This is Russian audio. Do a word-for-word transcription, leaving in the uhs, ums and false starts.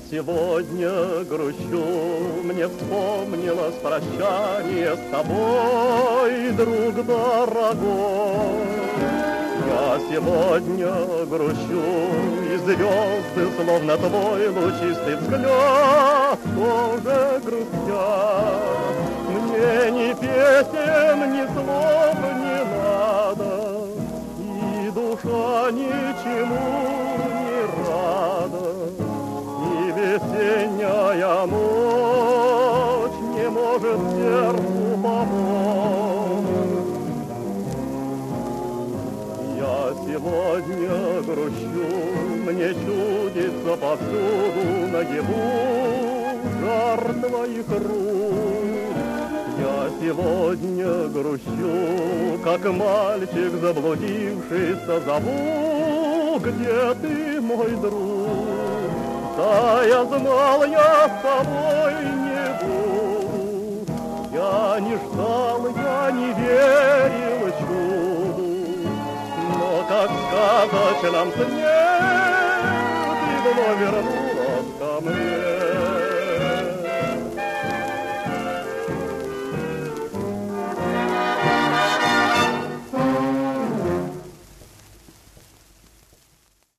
сегодня грущу, мне вспомнилось прощание с тобой, друг дорогой. Я сегодня грущу, и звезды, словно твой лучистый взгляд, тоже грустят. Мне ни песен, ни слов не надо, и душа ничему не рада. И весенняя ночь не может сердцу помочь. Я сегодня грущу, мне чудится повсюду наяву жар твоих рук. Я сегодня грущу, как мальчик заблудившийся, зову, где ты, мой друг? Да, я знал, я с тобой не буду. Я не ждал, я не верил чуду, но как в сказочном сне ты вновь вернулась ко мне.